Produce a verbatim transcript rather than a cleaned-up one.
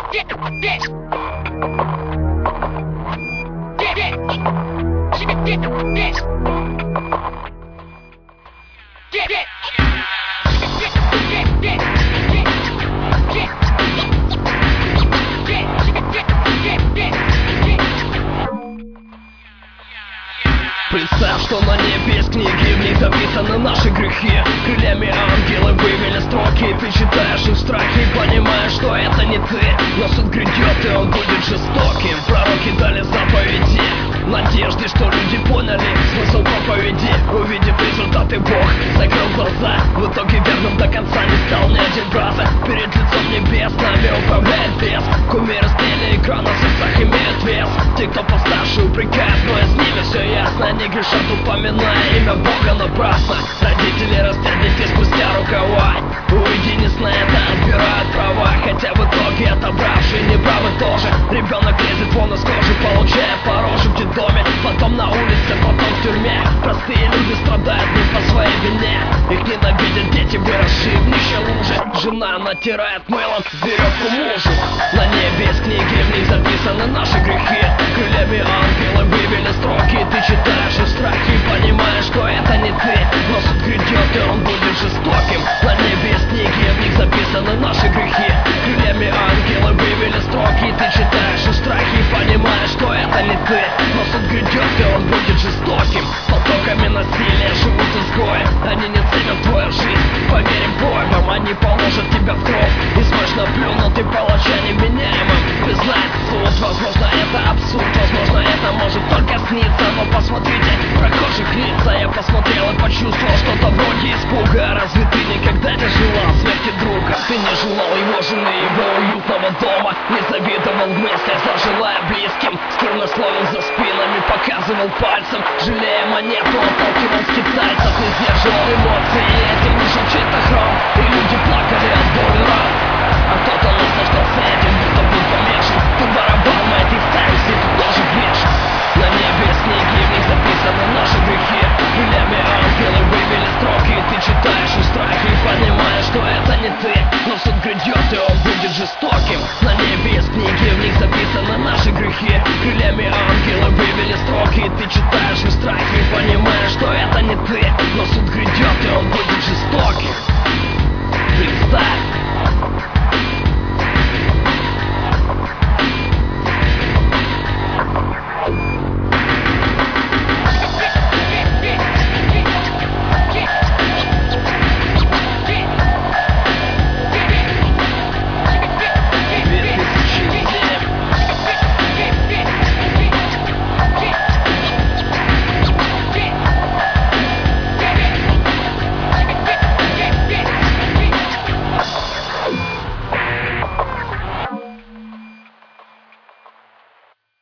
Представь, что на небе есть книги, в них записаны наши грехи. Крыльями ангелы вывели строки, ты читаешь их в страхе и понимаешь, что это не ты. Но суд грядет, и он будет жестоким. Пророки дали заповеди в надежде, что люди поняли смысл проповеди. Увидев результаты, Бог закрыл глаза. В итоге верным до конца не стал ни один браза. Перед лицом небес нами управляет бес. Кумиры с телеэкрана в сердцах имеют вес. Те, кто постарше, упрекают, но и с ними все ясно. Они грешат, упоминая имя Бога напрасно. Родители растят детей спустя рукава. Уйди, не сна, это отбирают права. Хотя в итоге отобравшие неправы тоже. Ребенок лезет вон из кожи, получая по роже в детдоме. Потом на улице, потом в тюрьме. Простые люди страдают не по своей вине. Их ненавидят дети, выросшие в нищей луже. Жена натирает мылом веревку мужу. На небе есть книги, в них записаны наши грехи. Крыльями ангелы вывели строки, ты читаешь в страхе и понимаешь, что это не ты. Но суд грядет, и он будет жестоким. На небе есть книги, в них записаны наши грехи. Крыльями ангелы вывели строки, ты читаешь в страхе и понимаешь, что это не ты. Но суд грядет, и он будет жестоким. Потоками насилия живут изгои. Они не ценят твою жизнь, поверим бойбам. Они положат тебя в гроб и смачно плюнут, ты палача неменяемым признает суд. Возможно, это абсурд, возможно, это может только сниться. Но посмотрите прохожих лица. Я посмотрел и почувствовал что-то вроде испуга. Разве ты никогда не желал смерти друга? Ты не желал его жены, его уютного дома. Не завидовал в мыслях, зажелая близким. Сквернословил за спинами, показывал пальцем. Жалея монету, отталкивал скитальцев. Не сдерживал эмоции, и этим лишил чей-то храм. И люди плакали от боли ран. А кто-то наслаждался этим, будто был помешан. Ты барабан, мать, и ставишься, ты тоже грешен. На небе есть книги, в них записаны наши грехи. Крыльями ангелы вывели строки, ты читаешь в страхе и понимаешь, что это не ты. Но суд грядет, и он будет жестоким. На небе есть книги, в них записаны наши грехи. Крыльями ангелы вывели строки, ты читаешь в страхе и понимаешь, что это не ты. Но суд грядет, и он будет жестоким. Представь.